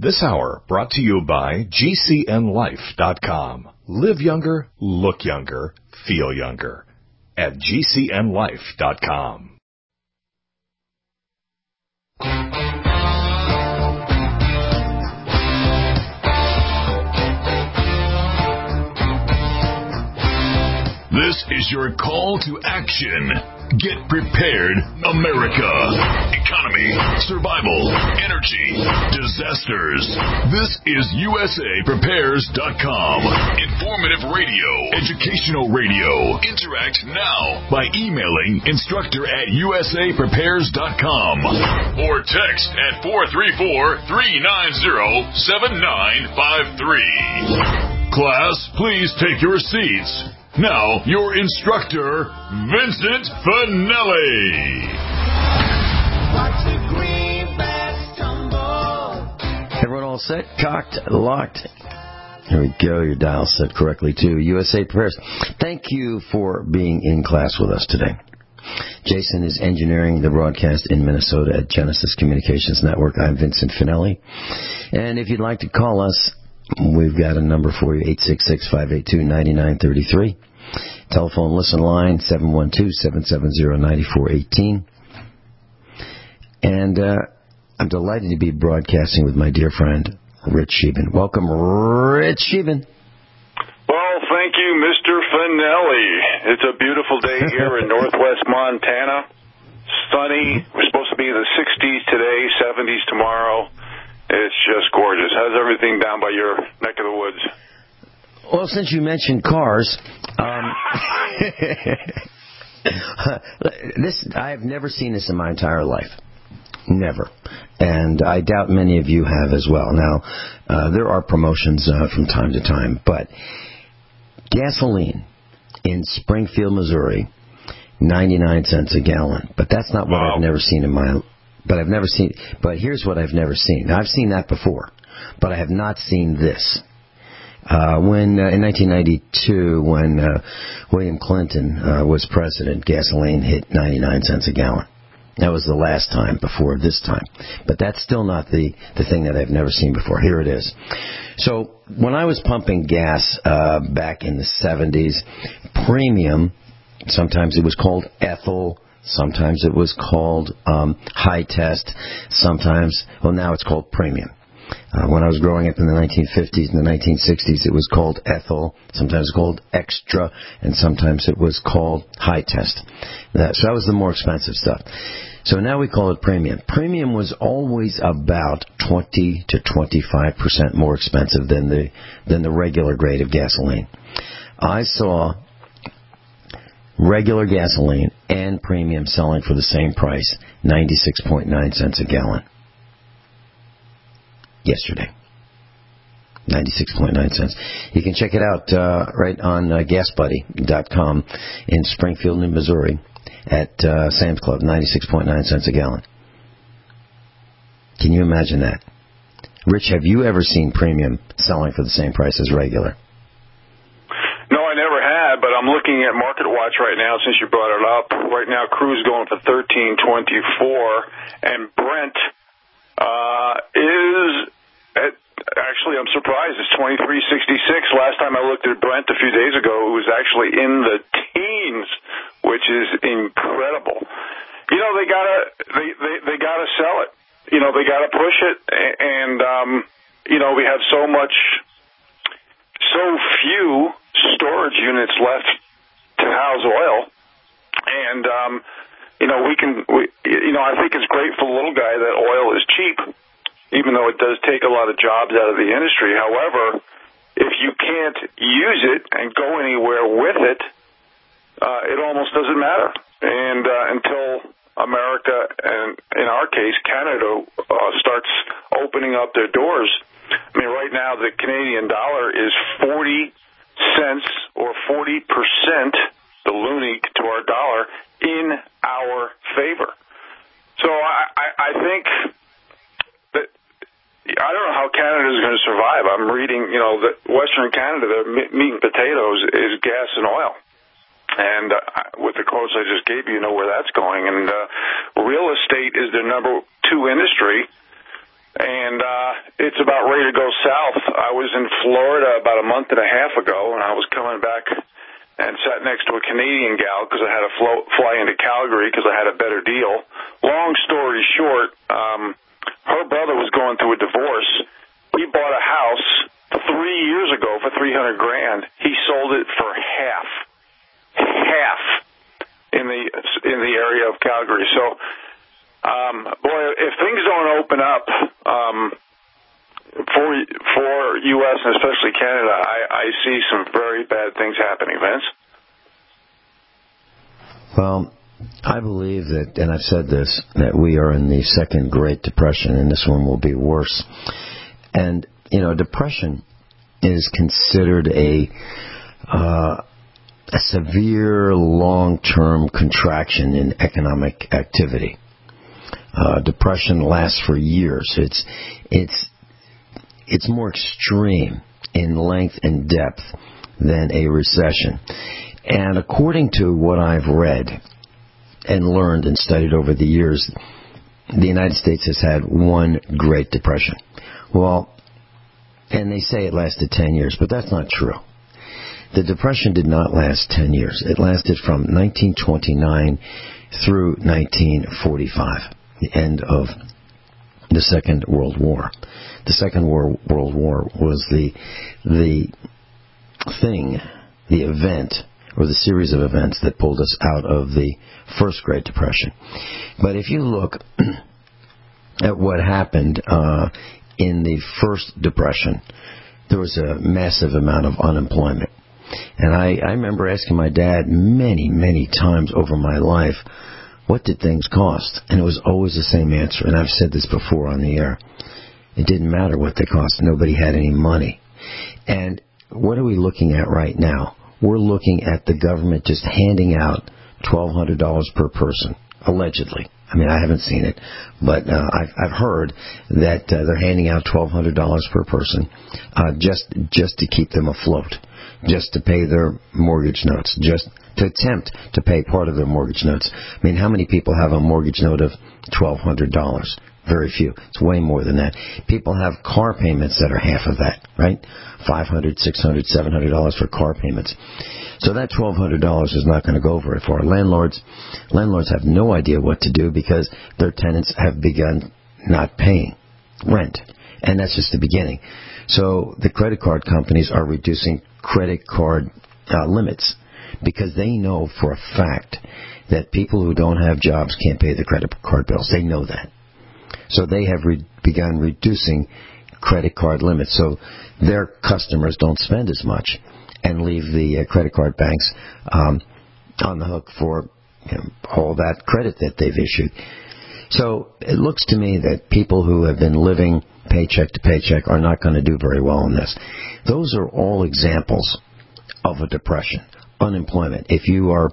This hour brought to you by GCNLife.com. Live younger, look younger, feel younger at GCNLife.com. This is your call to action. Get prepared, America. Economy, survival, energy, disasters. This is USAPrepares.com. Informative radio, educational radio. Interact now by emailing instructor@USAPrepares.com or text at 434-390-7953. Class, please take your seats. Now, your instructor, Vincent Finelli. Watch the greenbacks tumble. Everyone all set? Cocked? Locked? Here we go. Your dial set correctly, too. USA Prepares. Thank you for being in class with us today. Jason is engineering the broadcast in Minnesota at Genesis Communications Network. I'm Vincent Finelli. And if you'd like to call us, we've got a number for you, 866-582-9933. Telephone listen line, 712-770-9418. And I'm delighted to be broadcasting with my dear friend, Rich Sheevan. Welcome, Rich Sheevan. Well, thank you, Mr. Finelli. It's a beautiful day here in northwest Montana. Sunny. We're supposed to be in the 60s today, 70s tomorrow. It's just gorgeous. How's everything down by your neck of the woods? Well, since you mentioned cars, I have never seen this in my entire life. Never. And I doubt many of you have as well. Now, there are promotions from time to time, but gasoline in Springfield, Missouri, 99 cents a gallon. But that's not what I've never seen in my life. But here's what I've never seen. Now, I've seen that before, but I have not seen this. In 1992, when William Clinton was president, gasoline hit 99 cents a gallon. That was the last time before this time. But that's still not the thing that I've never seen before. Here it is. So when I was pumping gas back in the 70s, premium, sometimes it was called ethyl, sometimes it was called high test. Sometimes, now it's called premium. When I was growing up in the 1950s and the 1960s, it was called ethyl. Sometimes it was called extra, and sometimes it was called high test. So that was the more expensive stuff. So now we call it premium. Premium was always about 20 to 25% more expensive than the regular grade of gasoline. I saw regular gasoline and premium selling for the same price, 96.9 cents a gallon. Yesterday. 96.9 cents. You can check it out right on GasBuddy.com in Springfield, New Missouri at Sam's Club, 96.9 cents a gallon. Can you imagine that? Rich, have you ever seen premium selling for the same price as regular? No, I never had, but I'm looking at Market Watch right now since you brought it up. Right now, crude's going for $13.24, and Brent is actually, I'm surprised, it's $23.66. Last time I looked at Brent a few days ago, it was actually in the teens, which is incredible. You know, they gotta sell it. You know, they gotta push it, and you know, we have so few storage units left to house oil, and you know, I think it's great for the little guy that oil is cheap, even though it does take a lot of jobs out of the industry. However, if you can't use it and go anywhere with it, it almost doesn't matter. And until America, and in our case, Canada, starts opening up their doors. I mean, right now the Canadian dollar is 40 cents or 40%, the loonie to our dollar, in our favor. So I think that, I don't know how Canada is going to survive. I'm reading, you know, that Western Canada, their meat and potatoes is gas and oil. And with the quotes I just gave you, you know where that's going. And real estate is their number 2 industry. and it's about ready to go south. I was in Florida about a month and a half ago, and I was coming back and sat next to a Canadian gal because I had to fly into Calgary because I had a better deal. Long story short, her brother was going through a divorce. He bought a house 3 years ago for $300,000. He sold it for half in the area of Calgary. So, boy, if things don't open up for U.S. and especially Canada, I see some very bad things happening, Vince. Well, I believe that, and I've said this, that we are in the second Great Depression, and this one will be worse. And, you know, depression is considered a severe long-term contraction in economic activity. Depression lasts for years. It's more extreme in length and depth than a recession. And according to what I've read and learned and studied over the years, the United States has had one Great Depression. Well, and they say it lasted 10 years, but that's not true. The Depression did not last 10 years. It lasted from 1929 through 1945, the end of the Second World War. The Second World War was the event, or the series of events that pulled us out of the First Great Depression. But if you look at what happened in the First Depression, there was a massive amount of unemployment. And I remember asking my dad many, many times over my life, what did things cost? And it was always the same answer. And I've said this before on the air. It didn't matter what they cost. Nobody had any money. And what are we looking at right now? We're looking at the government just handing out $1,200 per person, allegedly. I mean, I haven't seen it, but I've heard that they're handing out $1,200 per person just to keep them afloat, just to pay their mortgage notes, just to attempt to pay part of their mortgage notes. I mean, how many people have a mortgage note of $1,200? Very few. It's way more than that. People have car payments that are half of that, right? $500, $600, $700 for car payments. So that $1,200 is not going to go very far. Landlords have no idea what to do because their tenants have begun not paying rent. And that's just the beginning. So the credit card companies are reducing credit card limits because they know for a fact that people who don't have jobs can't pay the credit card bills. They know that. So they have begun reducing credit card limits so their customers don't spend as much and leave the credit card banks on the hook for all that credit that they've issued. So it looks to me that people who have been living paycheck to paycheck are not going to do very well in this. Those are all examples of a depression. Unemployment. If you're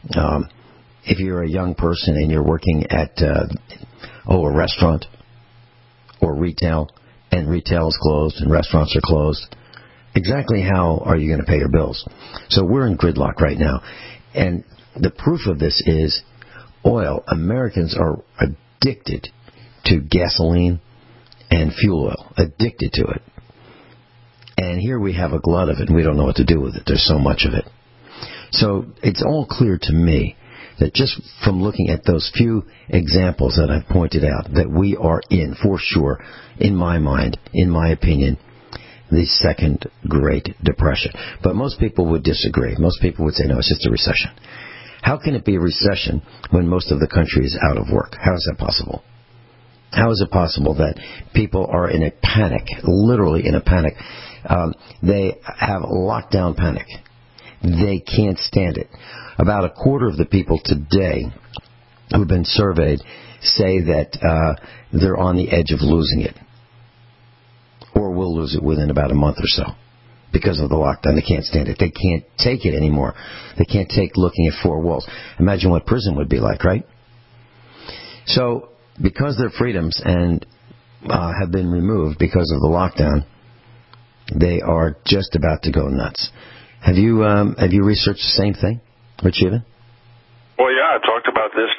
a young person and you're working at a restaurant or retail, and retail is closed and restaurants are closed, exactly how are you going to pay your bills? So we're in gridlock right now. And the proof of this is oil. Americans are addicted to gasoline and fuel oil, addicted to it. And here we have a glut of it, and we don't know what to do with it. There's so much of it. So it's all clear to me that just from looking at those few examples that I've pointed out, that we are in, for sure, in my mind, in my opinion, the second Great Depression. But most people would disagree. Most people would say, no, it's just a recession. How can it be a recession when most of the country is out of work? How is that possible? How is it possible that people are in a panic, literally in a panic? They have lockdown panic. They can't stand it. About a quarter of the people today who've been surveyed say that they're on the edge of losing it, or will lose it within about a month or so because of the lockdown. They can't stand it. They can't take it anymore. They can't take looking at four walls. Imagine what prison would be like, right? So because their freedoms and have been removed because of the lockdown, they are just about to go nuts. Have you researched the same thing, Rich Even? Well, yeah, I talked about this for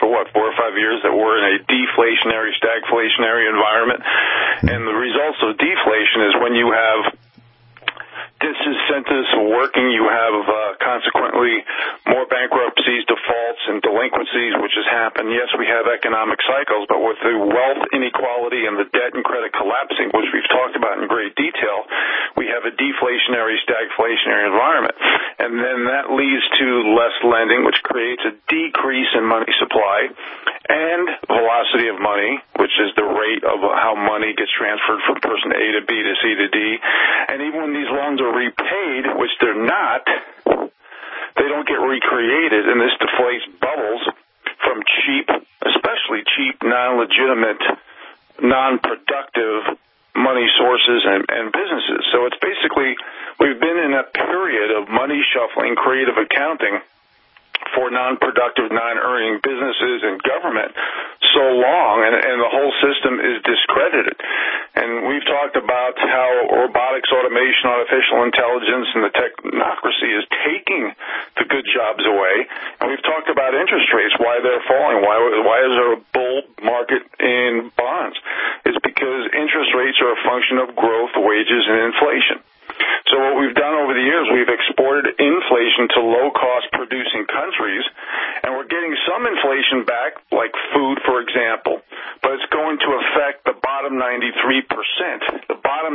4 or 5 years that we're in a deflationary, stagflationary environment. And the results of deflation is when you have disincentives working, you have consequently more bankruptcies, defaults, and delinquencies, which has happened. Yes, we have economic cycles, but with the wealth inequality and the debt and credit collapsing, which we've talked about in great detail, we have a deflationary, stagflationary environment. And then that leads to less lending, which creates a decrease in money supply and velocity of money, which is the rate of how money gets transferred from person A to B to C to D. And even when these loans are repaid, which they're not, they don't get recreated, and this deflates bubbles from cheap, especially cheap, non-legitimate, non-productive money sources and businesses. So it's basically, we've been in a period of money shuffling, creative accounting for non-productive, non-earning businesses and government so long, and the whole system is discredited. And we've talked about how robotics, automation, artificial intelligence, and the technocracy is taking the good jobs away. And we've talked about interest rates, why they're falling, why is there a bull market in bonds? It's because interest rates are a function of growth, wages, and inflation. So what we've done over the years, we've exported inflation to low-cost producing countries, and we're getting some inflation back, like food, for example, but it's going to affect the bottom 93%. The bottom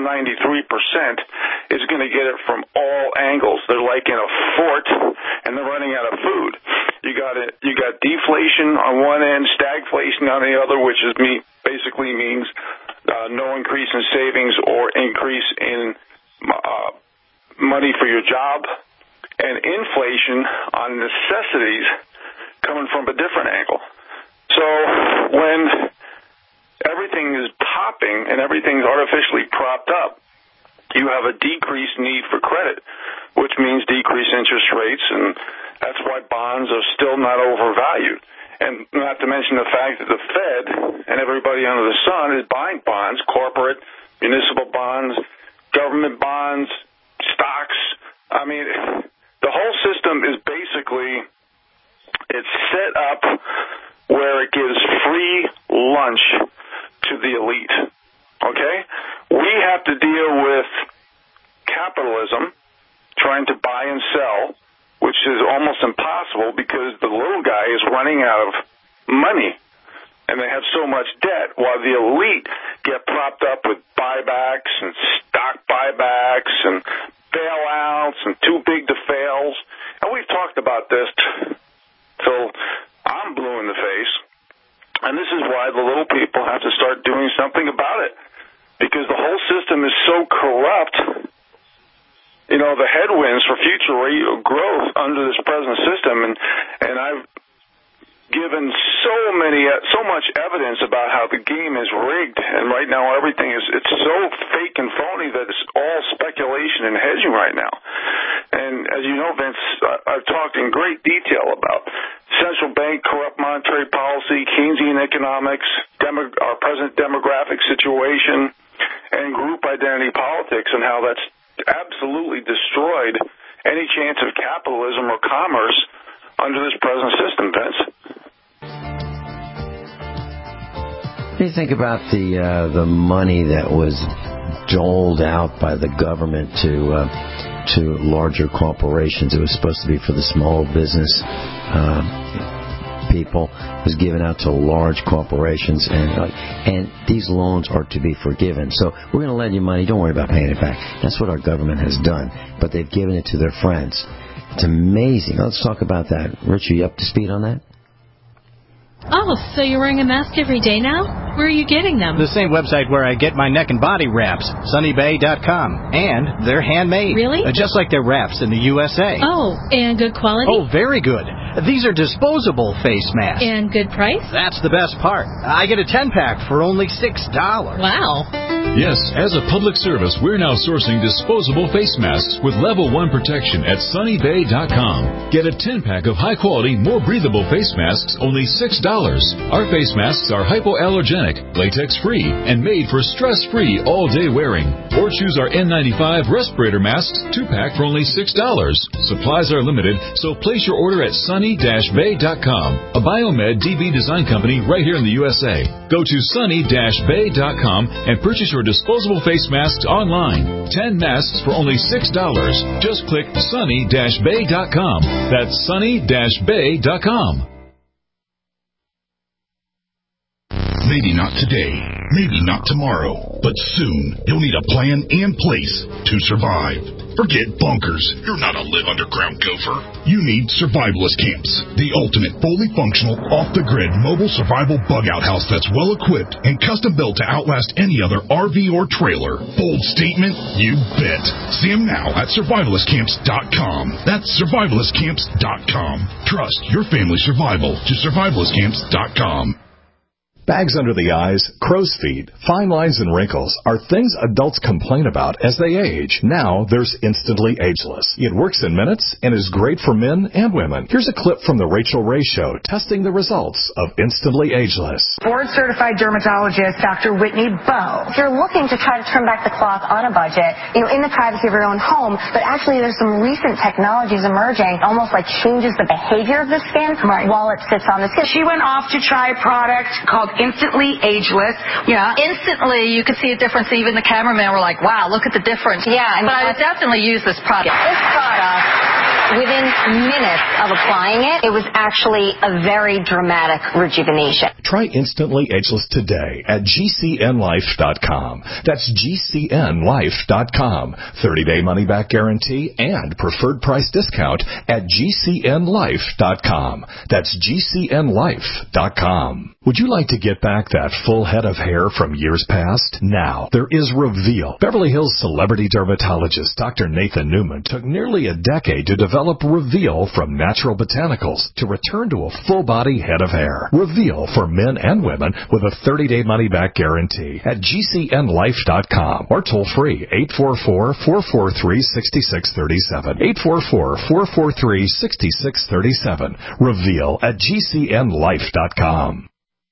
93% is going to get it from all angles. They're like in a fort, and they're running out of food. You got deflation on one end, stagflation on the other, which is basically means no increase in savings or increase in money for your job, and inflation on necessities coming from a different angle. So when everything is popping and everything's artificially propped up, you have a decreased need for credit, which means decreased interest rates, and that's why bonds are still not overvalued. And not to mention the fact that the Fed and everybody under the sun is buying bonds, corporate, municipal bonds, government bonds, stocks. I mean, the whole system is basically, it's set up where it gives free lunch to the elite, okay? We have to deal with capitalism, trying to buy and sell, which is almost impossible because the little guy is running out of money, and they have so much debt, while the elite get propped up with buybacks and stock buybacks and bailouts and too big to fails. And we've talked about this till I'm blue in the face. And this is why the little people have to start doing something about it, because the whole system is so corrupt. You know, the headwinds for future growth under this present system, and I've given so much evidence about how the game is rigged, and right now everything it's so fake and phony that it's all speculation and hedging right now. And as you know, Vince, I've talked in great detail about central bank corrupt monetary policy, Keynesian economics, our present demographic situation, and group identity politics, and how that's absolutely destroyed any chance of capitalism or commerce under this present system, Vince. What do you think about the money that was doled out by the government to larger corporations? It was supposed to be for the small business people. It was given out to large corporations, and these loans are to be forgiven. So we're going to lend you money. Don't worry about paying it back. That's what our government has done. But they've given it to their friends. It's amazing. Let's talk about that. Rich, are you up to speed on that? Oh, so you're wearing a mask every day now? Where are you getting them? The same website where I get my neck and body wraps, sunnybay.com. And they're handmade. Really? Just like their wraps in the USA. Oh, and good quality? Oh, very good. These are disposable face masks. And good price? That's the best part. I get a 10-pack for only $6. Wow. Yes, as a public service, we're now sourcing disposable face masks with level 1 protection at sunnybay.com. Get a 10-pack of high-quality, more breathable face masks, only $6. Our face masks are hypoallergenic, latex-free, and made for stress-free all-day wearing. Or choose our N95 respirator masks 2-pack for only $6. Supplies are limited, so place your order at sunny-bay.com, a Biomed DB design company right here in the USA. Go to sunny-bay.com and purchase your disposable face masks online. 10 masks for only $6. Just click sunny-bay.com. That's sunny-bay.com. Maybe not today, maybe not tomorrow, but soon you'll need a plan and place to survive. Forget bunkers. You're not a live underground gopher. You need Survivalist Camps, the ultimate fully functional, off-the-grid mobile survival bug-out house that's well-equipped and custom-built to outlast any other RV or trailer. Bold statement? You bet. See them now at survivalistcamps.com. That's survivalistcamps.com. Trust your family's survival to survivalistcamps.com. Bags under the eyes, crow's feet, fine lines, and wrinkles are things adults complain about as they age. Now there's Instantly Ageless. It works in minutes and is great for men and women. Here's a clip from the Rachel Ray Show testing the results of Instantly Ageless. Board-certified dermatologist Dr. Whitney Bowe. If you're looking to try to turn back the clock on a budget, in the privacy of your own home, but actually there's some recent technologies emerging, almost like changes the behavior of the skin while it sits on the skin. She went off to try a product called Instantly Ageless. Yeah, instantly you could see a difference. Even the cameraman were like, wow, look at the difference. Yeah. But I would definitely use this product. This product, within minutes of applying it, it was actually a very dramatic rejuvenation. Try Instantly Ageless today at GCNlife.com. That's GCNlife.com. 30-day money-back guarantee and preferred price discount at GCNlife.com. That's GCNlife.com. Would you like to get back that full head of hair from years past? Now, there is Reveal. Beverly Hills celebrity dermatologist Dr. Nathan Newman took nearly a decade to develop Reveal from natural botanicals to return to a full-body head of hair. Reveal for men and women with a 30-day money-back guarantee at GCNlife.com or toll-free 844-443-6637. 844-443-6637. Reveal at GCNlife.com.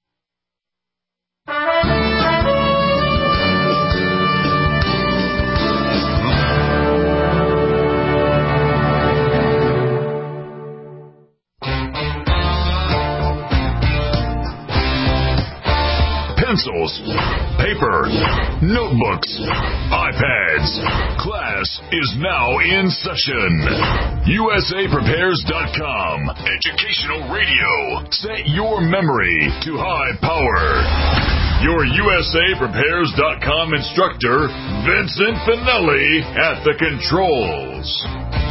Pencils, paper, notebooks, iPads. Class is now in session. USAPrepares.com. Educational radio. Set your memory to high power. Your USAPrepares.com instructor, Vincent Finelli, at the controls.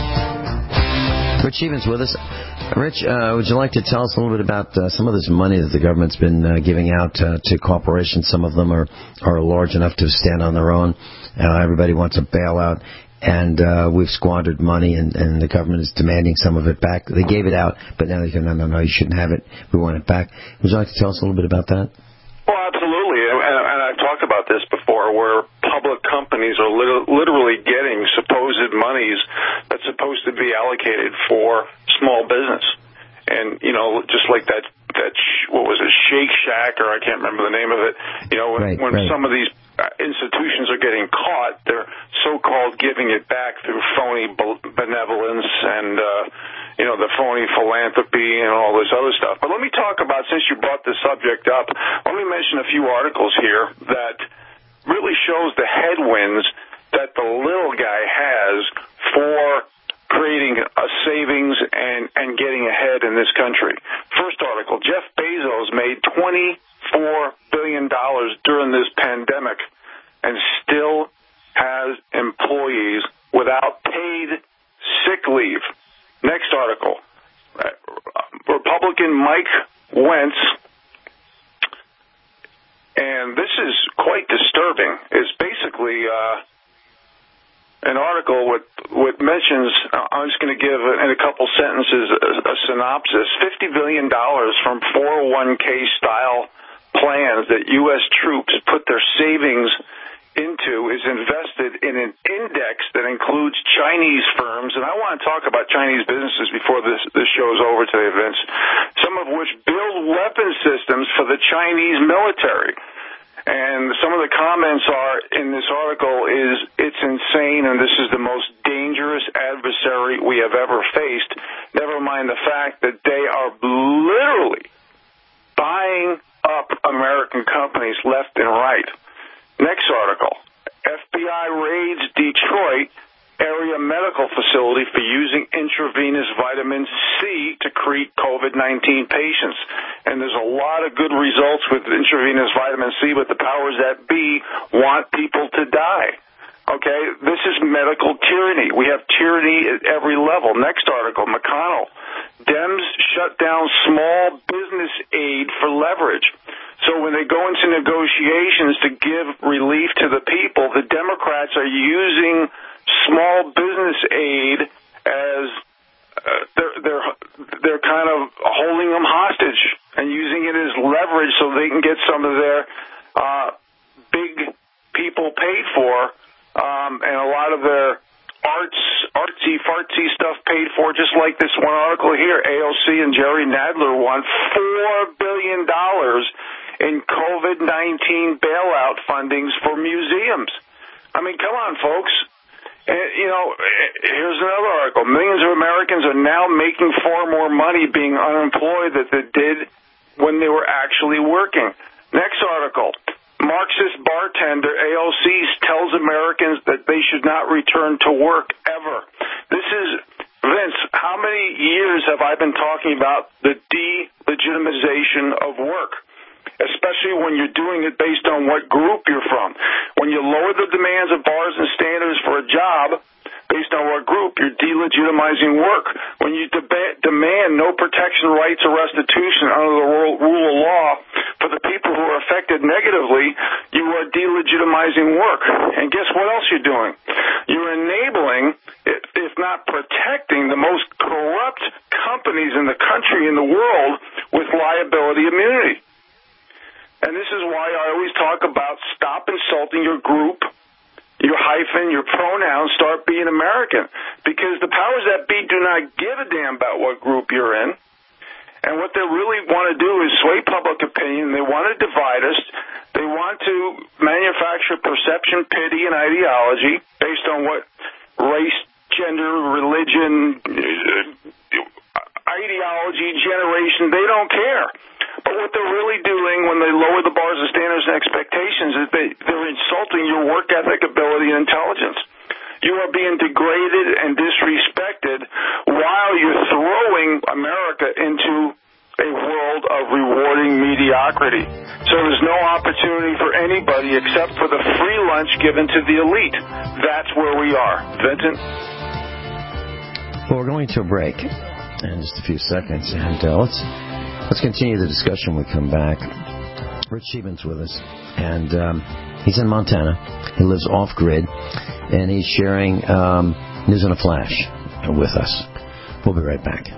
Rich Evans with us. Rich, would you like to tell us a little bit about some of this money that the government's been giving out to corporations? Some of them are large enough to stand on their own. Everybody wants a bailout, and we've squandered money, and the government is demanding some of it back. They gave it out, but now they go, no, you shouldn't have it. We want it back. Would you like to tell us a little bit about that? Well, absolutely, and I've talked about this before, where public companies are literally getting supposed monies that's supposed to be allocated for small business. And, just like that what was it, Shake Shack, or I can't remember the name of it, when some of these institutions are getting caught, they're so-called giving it back through phony benevolence and, the phony philanthropy and all this other stuff. But let me talk about, since you brought this subject up, let me mention a few articles here that really shows the headwinds that the little guy has for creating a savings and getting ahead in this country. First article, Jeff Bezos made $24 billion during this pandemic and still has employees without paid sick leave. Next article, Republican Mike Wentz, and this is quite disturbing. It's basically an article with mentions, I'm just going to give in a couple sentences a synopsis, $50 billion from 401k style plans that U.S. troops put their savings into is invested in an index that includes Chinese firms, and I want to talk about Chinese businesses before this show's over today, Vince, some of which build weapon systems for the Chinese military. And some of the comments are in this article is it's insane and this is the most dangerous adversary we have ever faced, never mind the fact that they are literally buying up American companies left and right. Next article, FBI raids Detroit area medical facility for using intravenous vitamin C to treat COVID-19 patients. And there's a lot of good results with intravenous vitamin C, but the powers that be want people to die. Okay, this is medical tyranny. We have tyranny at every level. Next article, McConnell. Dems shut down small business aid for leverage. So when they go into negotiations to give relief to the people, the Democrats are using small business aid as they're kind of holding them hostage and using it as leverage so they can get some of their big people paid for and a lot of their artsy-fartsy stuff paid for, just like this one article here. AOC and Jerry Nadler won $4 billion in COVID-19 bailout fundings for museums. I mean, come on, folks. Here's another article. Millions of Americans are now making far more money being unemployed than they did when they were actually working. Next article. Marxist bartender AOC tells Americans that they should not return to work ever. This is, Vince, how many years have I been talking about the delegitimization of work? Especially when you're doing it based on what group you're from. When you lower the demands of bars and standards for a job based on what group, you're delegitimizing work. When you demand no protection, rights, or restitution under the rule of law for the people who are affected negatively, you are delegitimizing work. And guess what else you're doing? You're enabling, if not protecting, the most corrupt companies in the country, in the world, with liability immunity. And this is why I always talk about stop insulting your group, your hyphen, your pronouns, start being American. Because the powers that be do not give a damn about what group you're in. And what they really want to do is sway public opinion. They want to divide us. They want to manufacture perception, pity, and ideology based on what race, gender, religion, ideology, generation, they don't care. But what they're really doing when they lower the bars of standards and expectations is they're insulting your work ethic, ability, and intelligence. You are being degraded and disrespected while you're throwing America into a world of rewarding mediocrity. So there's no opportunity for anybody except for the free lunch given to the elite. That's where we are. Vincent? Well, we're going to a break in just a few seconds, and let's continue the discussion when we come back. Rich Sheeman's with us, and he's in Montana. He lives off-grid, and he's sharing news in a flash with us. We'll be right back.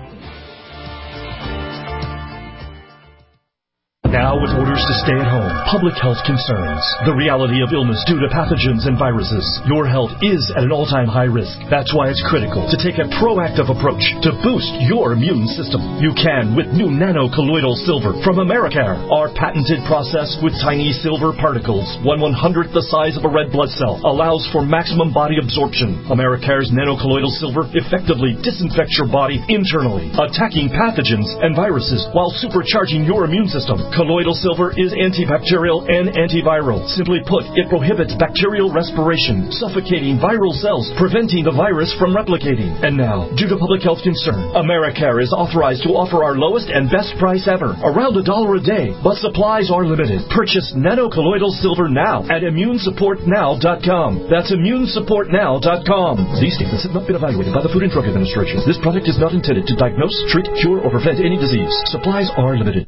Now with orders to stay at home, public health concerns, the reality of illness due to pathogens and viruses, your health is at an all-time high risk. That's why it's critical to take a proactive approach to boost your immune system. You can with new nano-colloidal silver from Americare. Our patented process with tiny silver particles, 1/100th the size of a red blood cell, allows for maximum body absorption. Americare's nano-colloidal silver effectively disinfects your body internally, attacking pathogens and viruses while supercharging your immune system. Colloidal silver is antibacterial and antiviral. Simply put, it prohibits bacterial respiration, suffocating viral cells, preventing the virus from replicating. And now, due to public health concern, Americare is authorized to offer our lowest and best price ever, around $1 a day. But supplies are limited. Purchase nano-colloidal silver now at immunesupportnow.com. That's immunesupportnow.com. These statements have not been evaluated by the Food and Drug Administration. This product is not intended to diagnose, treat, cure, or prevent any disease. Supplies are limited.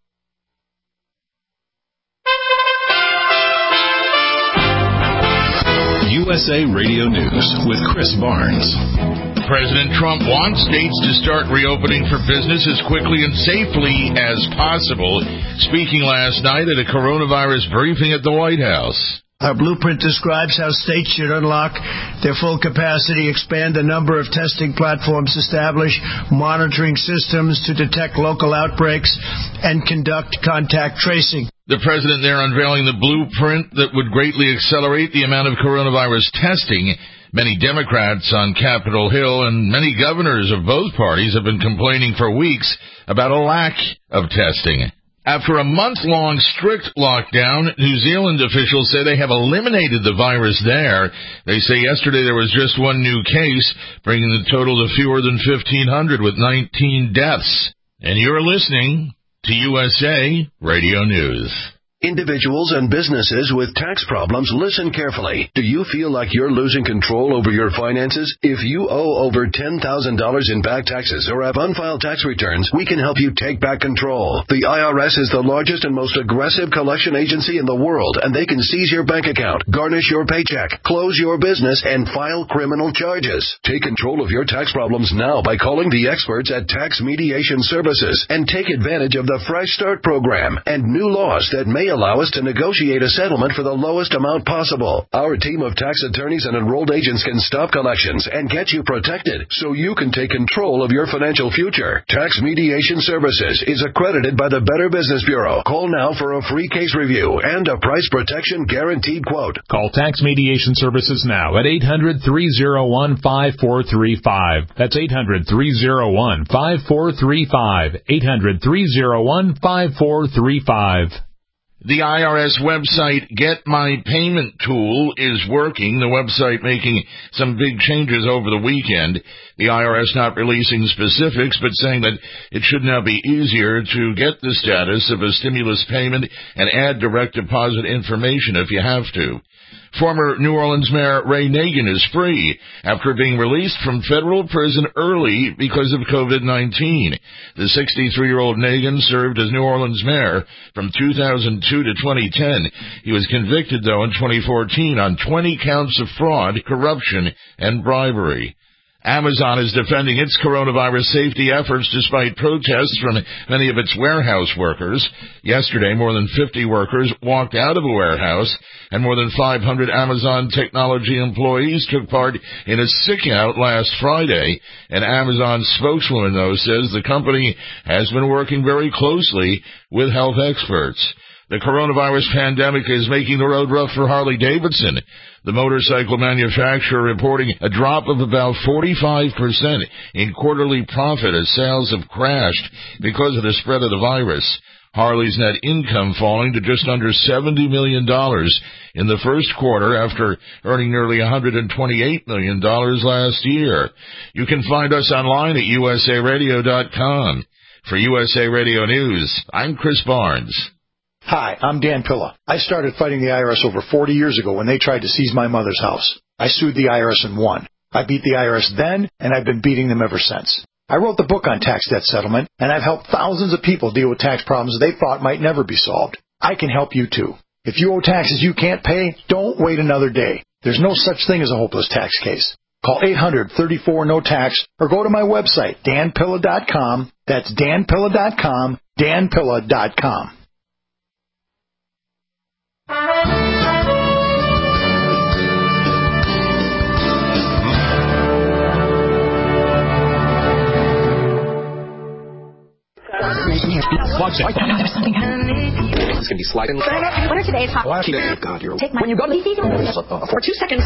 USA Radio News with Chris Barnes. President Trump wants states to start reopening for business as quickly and safely as possible, speaking last night at a coronavirus briefing at the White House. Our blueprint describes how states should unlock their full capacity, expand the number of testing platforms, establish monitoring systems to detect local outbreaks, and conduct contact tracing. The president there unveiling the blueprint that would greatly accelerate the amount of coronavirus testing. Many Democrats on Capitol Hill and many governors of both parties have been complaining for weeks about a lack of testing. After a month-long strict lockdown, New Zealand officials say they have eliminated the virus there. They say yesterday there was just one new case, bringing the total to fewer than 1,500 with 19 deaths. And you're listening to USA Radio News. Individuals and businesses with tax problems, listen carefully. Do you feel like you're losing control over your finances? If you owe over $10,000 in back taxes or have unfiled tax returns, we can help you take back control. The IRS is the largest and most aggressive collection agency in the world, and they can seize your bank account, garnish your paycheck, close your business, and file criminal charges. Take control of your tax problems now by calling the experts at Tax Mediation Services and take advantage of the Fresh Start program and new laws that may allow us to negotiate a settlement for the lowest amount possible. Our team of tax attorneys and enrolled agents can stop collections and get you protected so you can take control of your financial future. Tax Mediation Services is accredited by the Better Business Bureau. Call now for a free case review and a price protection guaranteed quote. Call Tax Mediation Services now at 800-301-5435. That's 800-301-5435. 800-301-5435. The IRS website Get My Payment Tool is working. The website making some big changes over the weekend. The IRS not releasing specifics, but saying that it should now be easier to get the status of a stimulus payment and add direct deposit information if you have to. Former New Orleans Mayor Ray Nagin is free after being released from federal prison early because of COVID-19. The 63-year-old Nagin served as New Orleans mayor from 2002 to 2010. He was convicted, though, in 2014 on 20 counts of fraud, corruption, and bribery. Amazon is defending its coronavirus safety efforts despite protests from many of its warehouse workers. Yesterday, more than 50 workers walked out of a warehouse, and more than 500 Amazon technology employees took part in a sick-out last Friday. An Amazon spokeswoman, though, says the company has been working very closely with health experts. The coronavirus pandemic is making the road rough for Harley-Davidson. The motorcycle manufacturer reporting a drop of about 45% in quarterly profit as sales have crashed because of the spread of the virus. Harley's net income falling to just under $70 million in the first quarter after earning nearly $128 million last year. You can find us online at usaradio.com. For USA Radio News, I'm Chris Barnes. Hi, I'm Dan Pilla. I started fighting the IRS over 40 years ago when they tried to seize my mother's house. I sued the IRS and won. I beat the IRS then, and I've been beating them ever since. I wrote the book on tax debt settlement, and I've helped thousands of people deal with tax problems they thought might never be solved. I can help you too. If you owe taxes you can't pay, don't wait another day. There's no such thing as a hopeless tax case. Call 800-34-NO-TAX or go to my website, danpilla.com. That's danpilla.com, danpilla.com. Watch it. There's something happening. It's going to be sliding. What are today's hot? Oh, God, you're... Take my... When you go to the... For 2 seconds...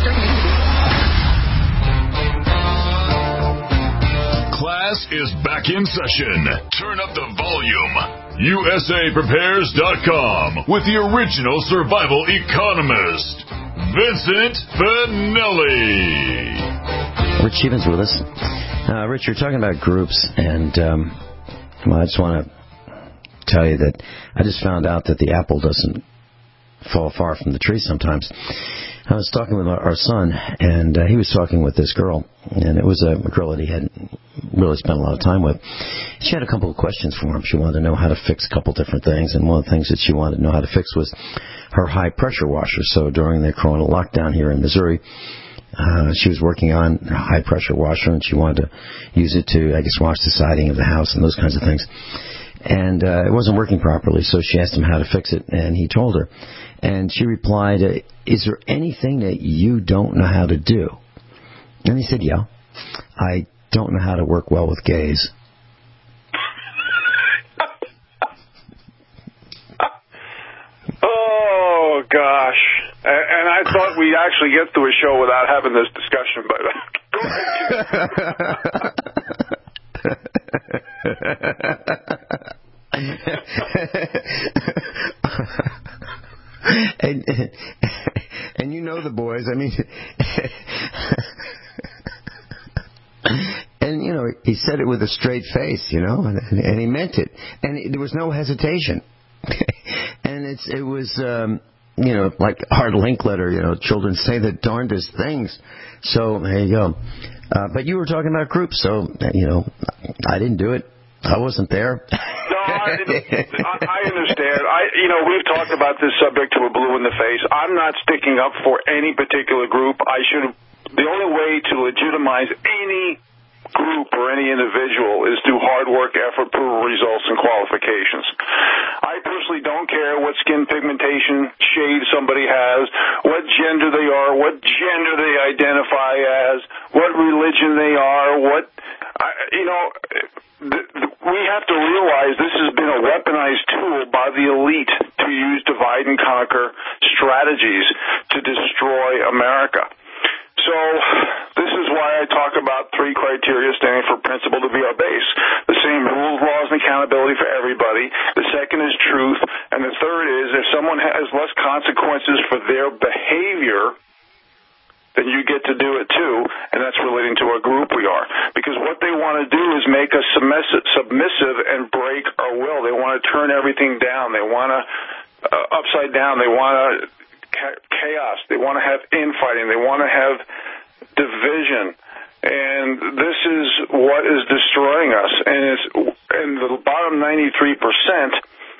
Class is back in session. Turn up the volume. USAPrepares.com with the original survival economist, Vincent Finelli. Rich Stevens with us. Rich, you're talking about groups, and I just want to tell you that I just found out that the apple doesn't fall far from the tree sometimes. I was talking with our son, and he was talking with this girl, and it was a girl that he hadn't really spent a lot of time with. She had a couple of questions for him. She wanted to know how to fix a couple different things, and one of the things that she wanted to know how to fix was her high-pressure washer. So during the corona lockdown here in Missouri, she was working on a high-pressure washer, and she wanted to use it to, I guess, wash the siding of the house and those kinds of things. and it wasn't working properly. So she asked him how to fix it, and he told her. And she replied, "Is there anything that you don't know how to do?" And he said, "Yeah, I don't know how to work well with gays." Oh, gosh. And I thought we'd actually get through a show without having this discussion, but and you know the boys, I mean... And, you know, he said it with a straight face, you know, and he meant it. And there was no hesitation. And it was, you know, like Art Linkletter, you know, children say the darndest things. So, there you go. But you were talking about groups, so, you know, I didn't do it. I wasn't there. No, I understand. You know, we've talked about this subject to a blue in the face. I'm not sticking up for any particular group. The only way to legitimize any group or any individual is through hard work, effort, proven results, and qualifications. I personally don't care what skin pigmentation shade somebody has, what gender they are, what gender they identify as, what religion they are, we have to realize this has been a weaponized tool by the elite to use divide and conquer strategies to destroy America. So this is why I talk about 3 criteria standing for principle to be our base. The same rules, laws, and accountability for everybody. The second is truth. And the third is if someone has less consequences for their behavior, then you get to do it too. And that's relating to what group we are. Because what they want to do is make us submissive and break our will. They want to turn everything down. They want to upside down. They want to chaos. They want to have infighting. They want to have division. And this is what is destroying us. And the bottom 93%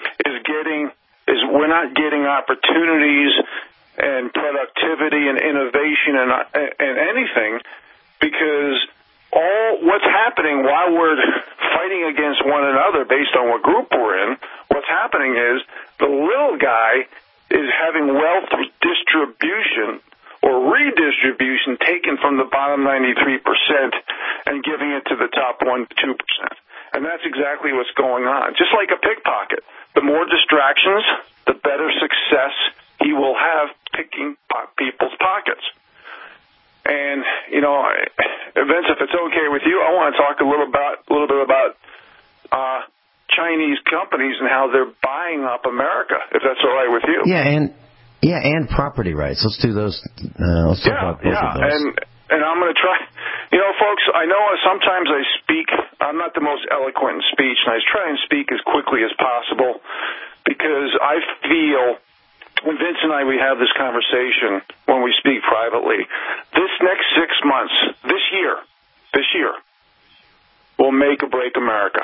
is we're not getting opportunities and productivity and innovation and anything because what's happening while we're fighting against one another based on what group we're in, what's happening is the little guy is having wealth distribution or redistribution taken from the bottom 93% and giving it to the top 1% to 2%. And that's exactly what's going on. Just like a pickpocket. The more distractions, the better success he will have picking people's pockets. And, you know, Vince, if it's okay with you, I want to talk a little bit about Chinese companies and how they're buying up America, if that's all right with you. And property rights. Let's do those. Let's talk about both of those. And I'm going to try. You know, folks, I know sometimes I speak. I'm not the most eloquent in speech, and I try and speak as quickly as possible because I feel, when Vince and we have this conversation when we speak privately, this next 6 months, this year, will make or break America.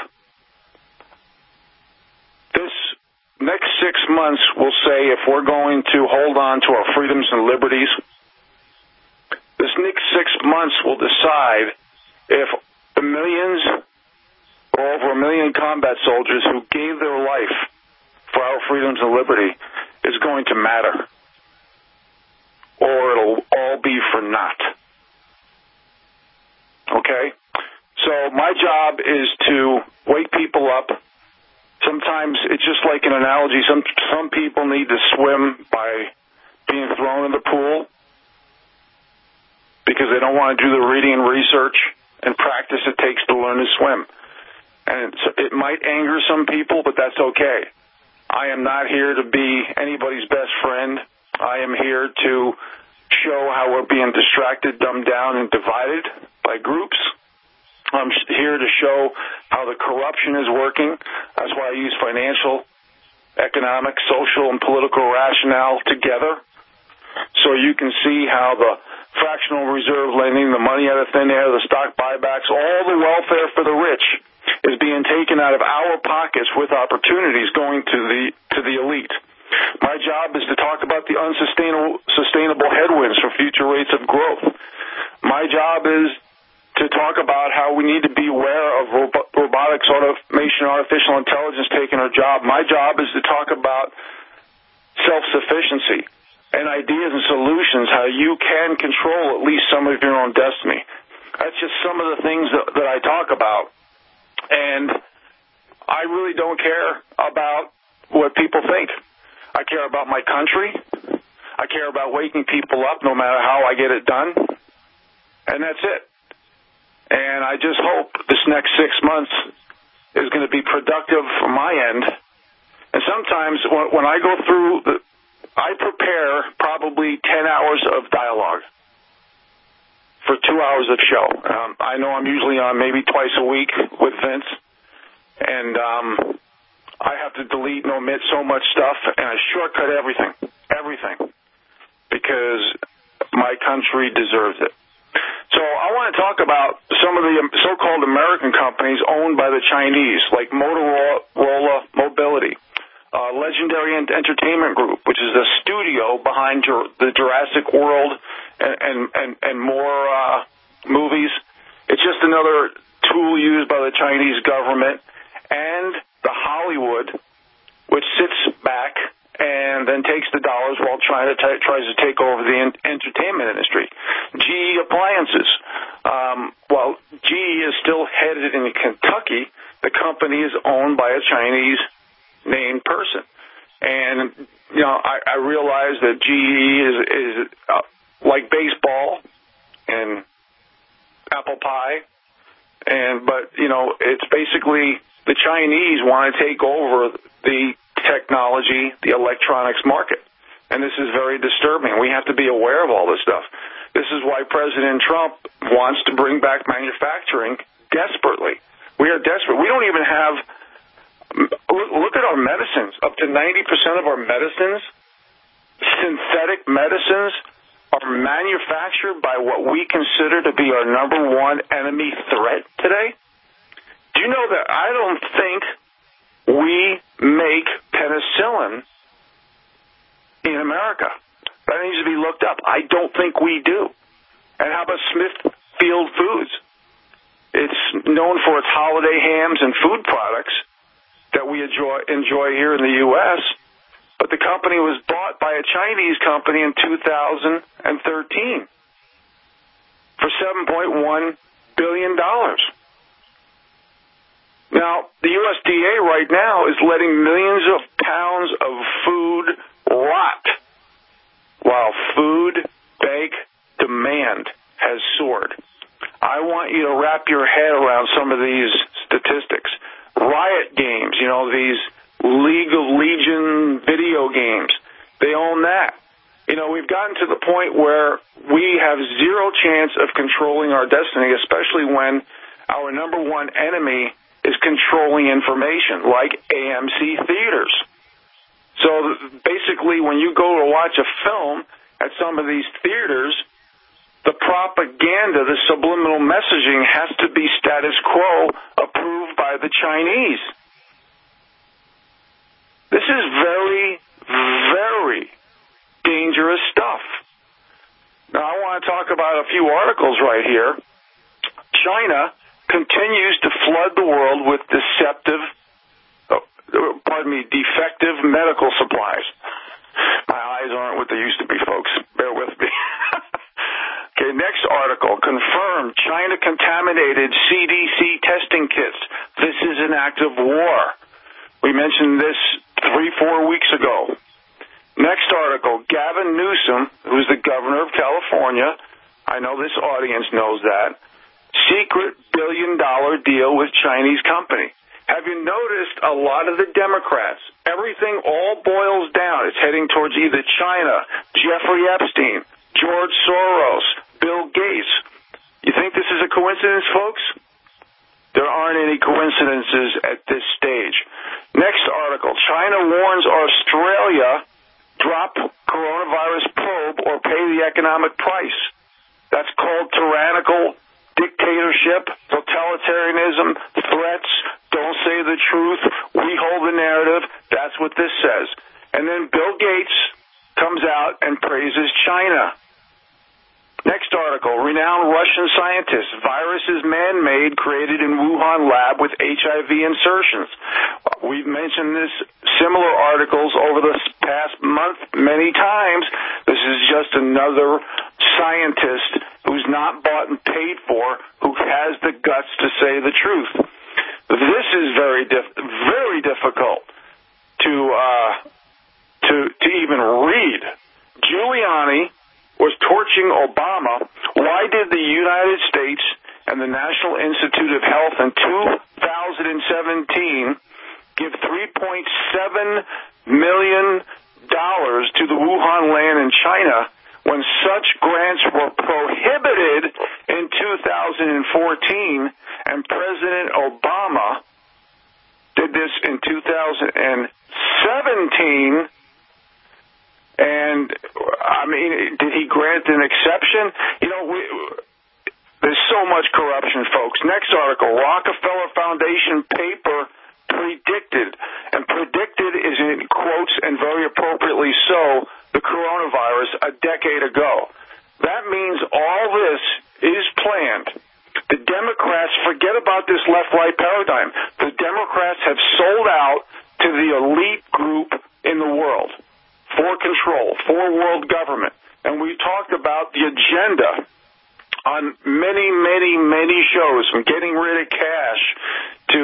This next 6 months will say if we're going to hold on to our freedoms and liberties. This next 6 months will decide if the millions or over 1 million combat soldiers who gave their life for our freedoms and liberty is going to matter, or it'll all be for naught. Okay? So my job is to wake people up. Sometimes it's just like an analogy. Some people need to swim by being thrown in the pool because they don't want to do the reading and research and practice it takes to learn to swim. And it might anger some people, but that's okay. I am not here to be anybody's best friend. I am here to show how we're being distracted, dumbed down, and divided by groups. I'm here to show how the corruption is working. That's why I use financial, economic, social, and political rationale together. So you can see how the fractional reserve lending, the money out of thin air, the stock buybacks, all the welfare for the rich is being taken out of our pockets with opportunities going to the elite. My job is to talk about the unsustainable headwinds for future rates of growth. My job is to talk about how we need to be aware of robotics, automation, question artificial intelligence taking her job. My job is to talk about self-sufficiency and ideas and solutions, how you can control at least some of your own destiny. That's just some of the things that I talk about. And I really don't care about what people think. I care about my country. I care about waking people up no matter how I get it done. And that's it. And I just hope this next 6 months is going to be productive from my end. And sometimes when I go through, I prepare probably 10 hours of dialogue for 2 hours of show. I know I'm usually on maybe twice a week with Vince, and I have to delete and omit so much stuff, and I shortcut everything, because my country deserves it. So I want to talk about some of the so-called American companies owned by the Chinese, like Motorola Mobility, Legendary Entertainment Group, which is the studio behind the Jurassic World and more movies. It's just another tool used by the Chinese government, and the Hollywood, which sits back and then takes the dollars while tries to take over the entertainment industry. GE Appliances. While GE is still headed in Kentucky, the company is owned by a Chinese named person. And, you know, I realize that GE is like baseball and apple pie, but, you know, it's basically the Chinese want to take over the technology, the electronics market. And this is very disturbing. We have to be aware of all this stuff. This is why President Trump wants to bring back manufacturing desperately. We are desperate. We don't even have, look at our medicines. Up to 90% of our medicines, synthetic medicines, are manufactured by what we consider to be our number one enemy threat today. Do you know that I don't think we make penicillin in America? That needs to be looked up. I don't think we do. And how about Smithfield Foods? It's known for its holiday hams and food products that we enjoy here in the U.S., but the company was bought by a Chinese company in 2013 for $7.1 billion. Now, the USDA right now is letting millions of pounds of food rot, while food bank demand has soared. I want you to wrap your head around some of these statistics. Riot games, you know, these League of Legion video games, they own that. You know, we've gotten to the point where we have zero chance of controlling our destiny, especially when our number one enemy is controlling information, like AMC theaters. So basically, when you go to watch a film at some of these theaters, the propaganda, the subliminal messaging has to be status quo, approved by the Chinese. This is very, very dangerous stuff. Now, I want to talk about a few articles right here. China continues to flood the world with defective medical supplies. My eyes aren't what they used to be, folks. Bear with me. Okay, next article. Confirmed China contaminated CDC testing kits. This is an act of war. We mentioned this 3-4 weeks ago. Next article. Gavin Newsom, who's the governor of California, I know this audience knows that, secret billion-dollar deal with Chinese company. Have you noticed a lot of the Democrats, everything all boils down, it's heading towards either China, Jeffrey Epstein, George Soros, Bill Gates. You think this is a coincidence, folks? There aren't any coincidences at this stage. Next article. China warns Australia, drop coronavirus probe or pay the economic price. That's called tyrannical dictatorship, totalitarianism, threats, don't say the truth, we hold the narrative. That's what this says. And then Bill Gates comes out and praises China. Next article, renowned Russian scientists, virus is man-made, created in Wuhan lab with HIV insertions. We've mentioned this similar articles over the past month many times. This is just another scientist who's not bought and paid for, who has the guts to say the truth. This is very difficult to even read. Giuliani was torching Obama. Why did the United States and the National Institute of Health in 2017 give $3.7 million to the Wuhan land in China when such grants were prohibited in 2014, and President Obama did this in 2017? And, I mean, did he grant an exception? You know, there's so much corruption, folks. Next article, Rockefeller Foundation paper predicted, and predicted is in quotes and very appropriately so, the coronavirus a decade ago. That means all this is planned. The Democrats, forget about this left-right paradigm. The Democrats have sold out to the elite group in the world for control, for world government. And we talked about the agenda on many shows, from getting rid of cash to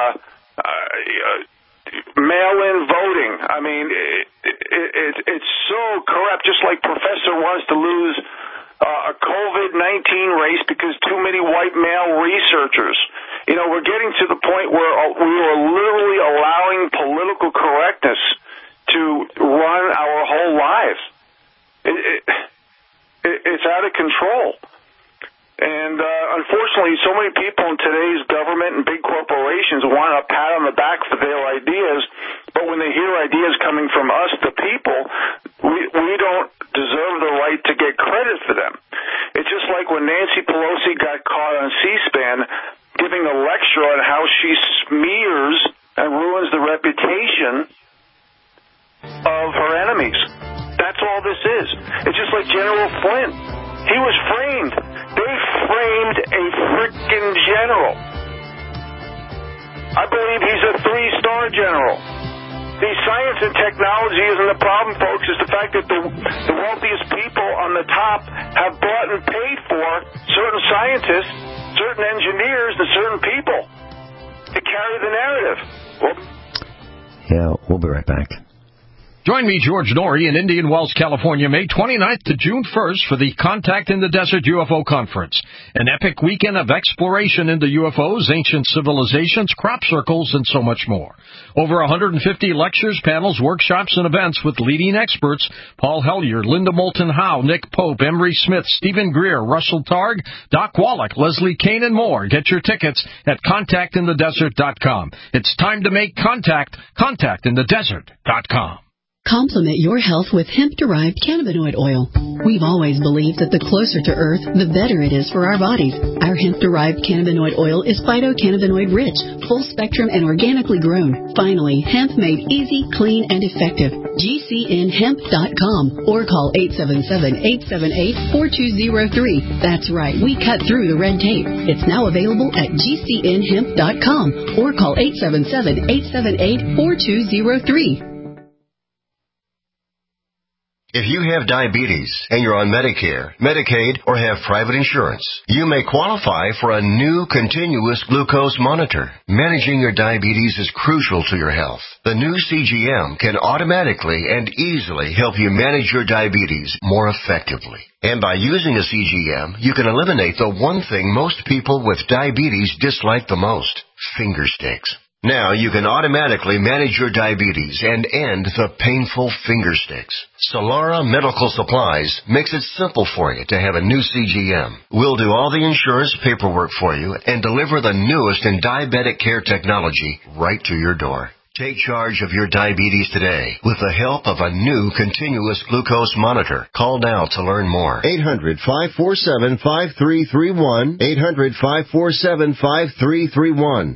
mail-in voting. I mean, it's so corrupt, just like Professor wants to lose a COVID-19 race because too many white male researchers. You know, we're getting to the point where we are literally allowing political correctness to run our whole lives. It's out of control. And unfortunately, so many people in today's government and big corporations want a pat on the back for their ideas, but when they hear ideas coming from us, the people, we don't deserve the right to get credit for them. It's just like when Nancy Pelosi got caught on C-SPAN giving a lecture on how she smears and ruins the reputation of her enemies. That's all this is. It's just like General Flynn. He was framed. They framed a frickin' general. I believe he's a 3-star general. The science and technology isn't the problem, folks. It's the fact that the wealthiest people on the top have bought and paid for certain scientists, certain engineers, and certain people to carry the narrative. Yeah, we'll be right back. Join me, George Norrie, in Indian Wells, California, May 29th to June 1st for the Contact in the Desert UFO Conference, an epic weekend of exploration into UFOs, ancient civilizations, crop circles, and so much more. Over 150 lectures, panels, workshops, and events with leading experts: Paul Hellyer, Linda Moulton Howe, Nick Pope, Emery Smith, Stephen Greer, Russell Targ, Doc Wallach, Leslie Kane, and more. Get your tickets at contactinthedesert.com. It's time to make contact. Contactinthedesert.com. Complement your health with hemp-derived cannabinoid oil. We've always believed that the closer to Earth, the better it is for our bodies. Our hemp-derived cannabinoid oil is phytocannabinoid-rich, full-spectrum, and organically grown. Finally, hemp made easy, clean, and effective. GCNhemp.com or call 877-878-4203. That's right, we cut through the red tape. It's now available at GCNhemp.com or call 877-878-4203. If you have diabetes and you're on Medicare, Medicaid, or have private insurance, you may qualify for a new continuous glucose monitor. Managing your diabetes is crucial to your health. The new CGM can automatically and easily help you manage your diabetes more effectively. And by using a CGM, you can eliminate the one thing most people with diabetes dislike the most: finger sticks. Now you can automatically manage your diabetes and end the painful finger sticks. Solara Medical Supplies makes it simple for you to have a new CGM. We'll do all the insurance paperwork for you and deliver the newest in diabetic care technology right to your door. Take charge of your diabetes today with the help of a new continuous glucose monitor. Call now to learn more. 800-547-5331. 800-547-5331.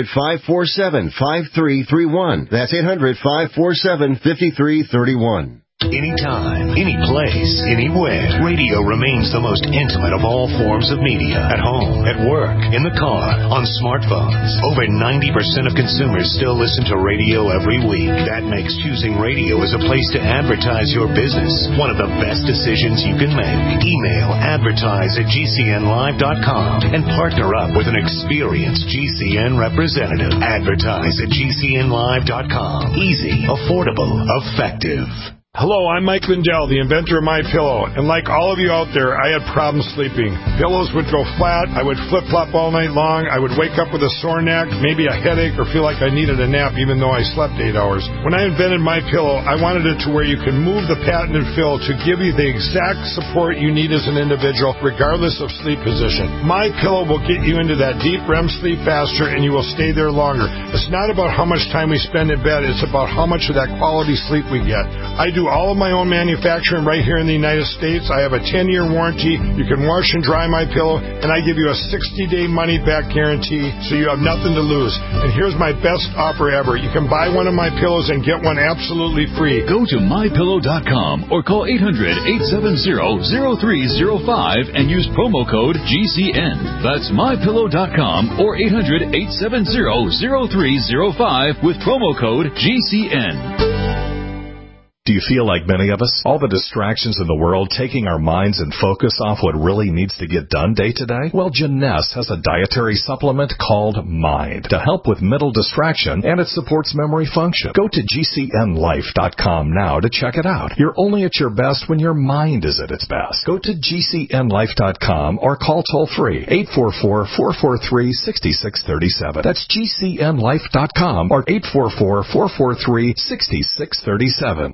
800-547-5331. That's 800-547-5331. Anytime, any place, anywhere, radio remains the most intimate of all forms of media. At home, at work, in the car, on smartphones. Over 90% of consumers still listen to radio every week. That makes choosing radio as a place to advertise your business one of the best decisions you can make. Email advertise@gcnlive.com and partner up with an experienced GCN representative. Advertise@gcnlive.com. Easy, affordable, effective. Hello, I'm Mike Lindell, the inventor of MyPillow, and like all of you out there, I had problems sleeping. Pillows would go flat, I would flip-flop all night long, I would wake up with a sore neck, maybe a headache, or feel like I needed a nap even though I slept 8 hours. When I invented MyPillow, I wanted it to where you can move the patented fill to give you the exact support you need as an individual, regardless of sleep position. MyPillow will get you into that deep REM sleep faster, and you will stay there longer. It's not about how much time we spend in bed, it's about how much of that quality sleep we get. I do all of my own manufacturing right here in the United States. I have a 10-year warranty. You can wash and dry my pillow, and I give you a 60-day money-back guarantee, so you have nothing to lose. And here's my best offer ever. You can buy one of my pillows and get one absolutely free. Go to MyPillow.com or call 800-870-0305 and use promo code GCN. That's MyPillow.com or 800-870-0305 with promo code GCN. Do you feel like many of us? All the distractions in the world taking our minds and focus off what really needs to get done day to day? Well, Jeunesse has a dietary supplement called Mind to help with mental distraction, and it supports memory function. Go to GCNlife.com now to check it out. You're only at your best when your mind is at its best. Go to GCNlife.com or call toll-free 844-443-6637. That's GCNlife.com or 844-443-6637.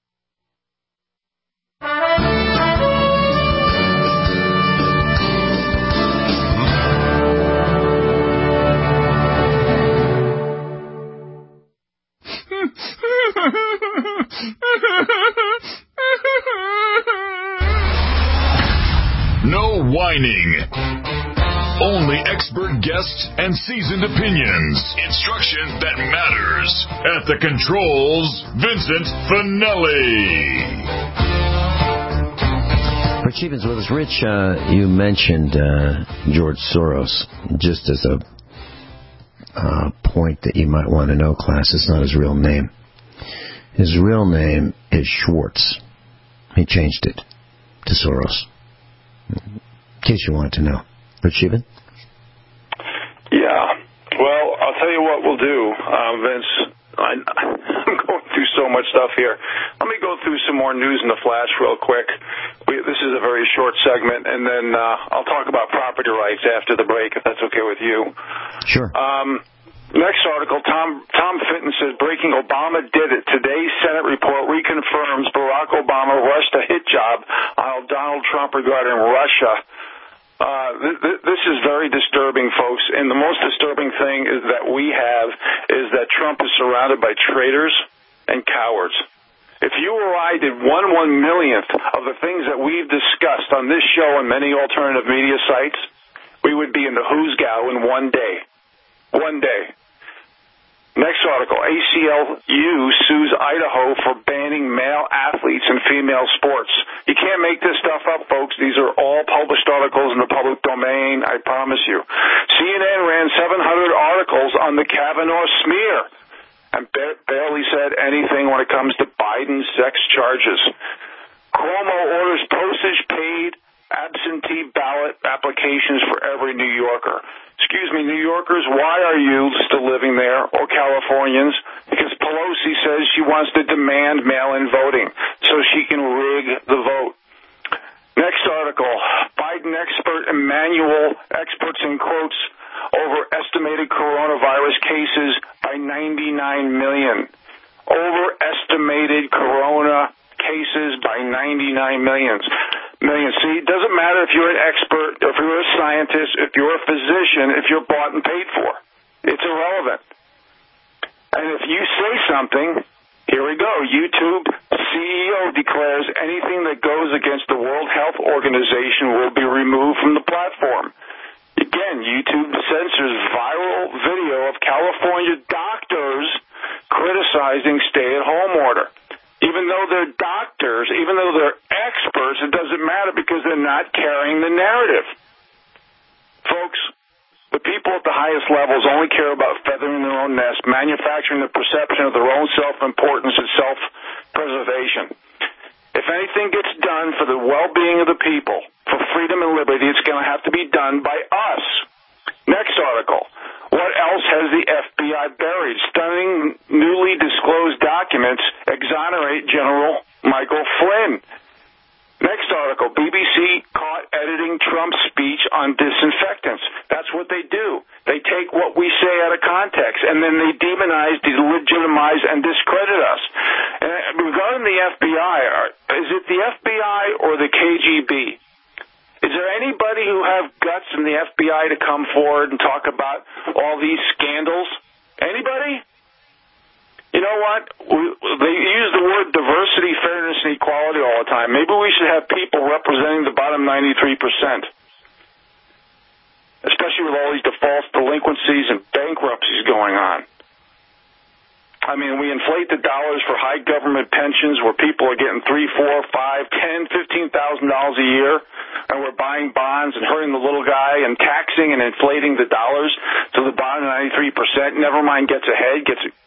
No whining. Only expert guests and seasoned opinions. Instruction that matters. At the controls, Vincent Finelli. Rich Evans with us. Rich, you mentioned George Soros. Just as a point that you might want to know, class, it's not his real name. His real name is Schwartz. He changed it to Soros. In case you wanted to know. Rich Evans? Yeah. Well, I'll tell you what we'll do, Vince. I'm going through so much stuff here. Let me go through some more news in the flash real quick. This is a very short segment, and then I'll talk about property rights after the break, if that's okay with you. Sure. Next article, Tom Fitton says, breaking Obama did it. Today's Senate report reconfirms Barack Obama rushed a hit job on Donald Trump regarding Russia. This is very disturbing, folks, and the most disturbing thing is that that Trump is surrounded by traitors and cowards. If you or I did 1/1,000,000th of the things that we've discussed on this show and many alternative media sites, we would be in the who's gal in one day. One day. Next article, ACLU sues Idaho for banning male athletes in female sports. You can't make this stuff up, folks. These are all published articles in the public domain, I promise you. CNN ran 700 articles on the Kavanaugh smear and barely said anything when it comes to Biden's sex charges. Cuomo orders postage paid absentee ballot applications for every New Yorker. Excuse me, New Yorkers, why are you still living there, or Californians? Because Pelosi says she wants to demand mail-in voting so she can rig the vote. Next article, Biden expert Emmanuel, experts in quotes, overestimated coronavirus cases by 99 million. Overestimated corona cases by 99 million. See, it doesn't matter if you're an expert, if you're a scientist, if you're a physician, if you're bought and paid for. It's irrelevant. And if you say something, here we go. YouTube CEO declares anything that goes against the World Health Organization will be removed from the platform. Again, YouTube censors viral video of California doctors criticizing stay-at-home order. Even though they're doctors, lucrative. Folks, the people at the highest levels only care about feathering their own nest, manufacturing the perception of their own self-importance and self-preservation. If anything gets done for the well-being of the people, for freedom and liberty, it's going to have to be done by us. Next article. What else has the FBI buried? Stunning newly disclosed documents exonerate General Michael Flynn. Next article. BBC caught editing Trump's speech on disinfectants. That's what they do. They take what we say out of context, and then they demonize, delegitimize, and discredit us. And regarding the FBI, is it the FBI or the KGB? Is there anybody who have guts in the FBI to come forward and talk about all these scandals? Anybody? You know what? They use the word diversity, fairness, and equality all the time. Maybe we should have people representing the bottom 93%, especially with all these defaults, delinquencies, and bankruptcies going on. I mean, we inflate the dollars for high government pensions where people are getting $3,000, $4,000, $10,000, $15,000 a year, and we're buying bonds and hurting the little guy and taxing and inflating the dollars to the bottom 93%. Never mind gets ahead,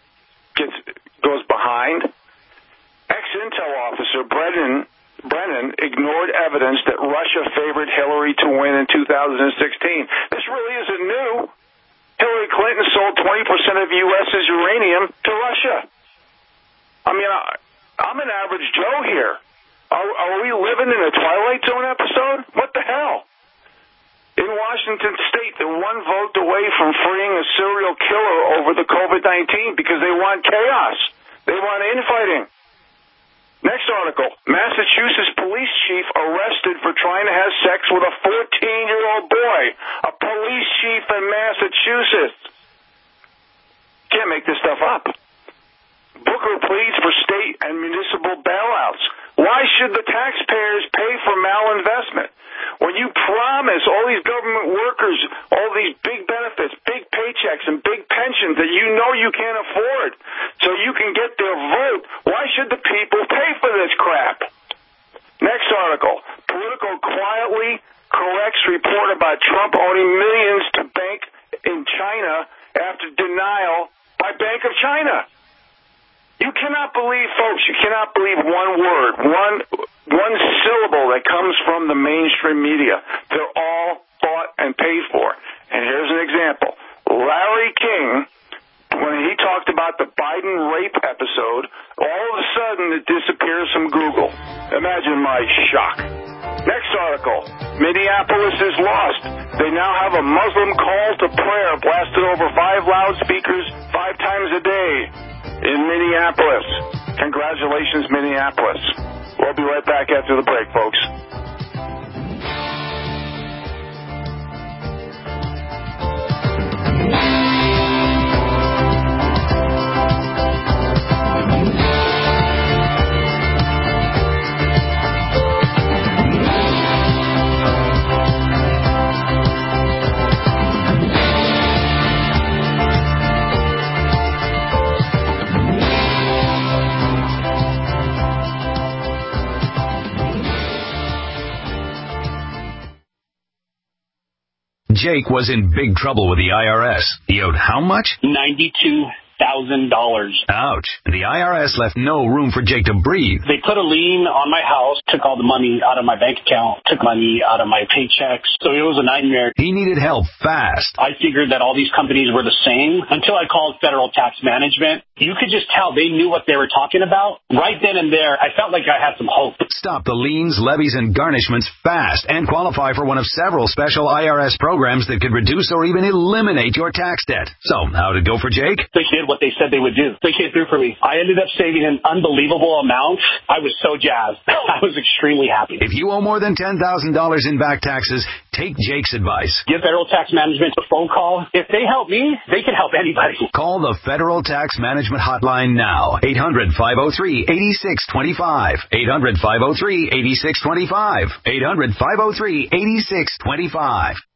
goes behind. Ex-Intel officer Brennan ignored evidence that Russia favored Hillary to win in 2016. This really isn't new. Hillary Clinton sold 20% of U.S.'s uranium to Russia. I mean, I'm an average Joe here. Are we living in a Twilight Zone episode? What the hell? In Washington State, they're one vote away from freeing a serial killer over the COVID-19 because they want chaos. They want infighting. Next article. Massachusetts police chief arrested for trying to have sex with a 14-year-old boy. A police chief in Massachusetts. Can't make this stuff up. Booker pleads for state and municipal bailouts. Why should the taxpayers pay for malinvestment? When you promise all these government workers all these big benefits, big paychecks, and big pensions that you know you can't afford so you can get their vote, why should the people pay for this crap? Next article. Politico quietly corrects report about Trump owning millions to bank in China after denial by Bank of China. You cannot believe, folks, you cannot believe one word, one syllable that comes from the mainstream media. They're all bought and paid for. And here's an example. Larry King, when he talked about the Biden rape episode, all of a sudden it disappears from Google. Imagine my shock. Next article. Minneapolis is lost. They now have a Muslim call to prayer blasted over 5 loudspeakers 5 times a day in Minneapolis. Congratulations, Minneapolis. We'll be right back after the break, folks. Jake was in big trouble with the IRS. He owed how much? $92,000. Ouch. The IRS left no room for Jake to breathe. They put a lien on my house, took all the money out of my bank account, took money out of my paychecks. So it was a nightmare. He needed help fast. I figured that all these companies were the same until I called Federal Tax Management. You could just tell they knew what they were talking about. Right then and there, I felt like I had some hope. Stop the liens, levies, and garnishments fast and qualify for one of several special IRS programs that could reduce or even eliminate your tax debt. So, how did it go for Jake? They did what they said they would do. They came through for me. I ended up saving an unbelievable amount. I was so jazzed. I was extremely happy. If you owe more than $10,000 in back taxes, take Jake's advice. Give Federal Tax Management a phone call. If they help me, they can help anybody. Call the Federal Tax Management Hotline now. 800-503-8625. 800-503-8625. 800-503-8625.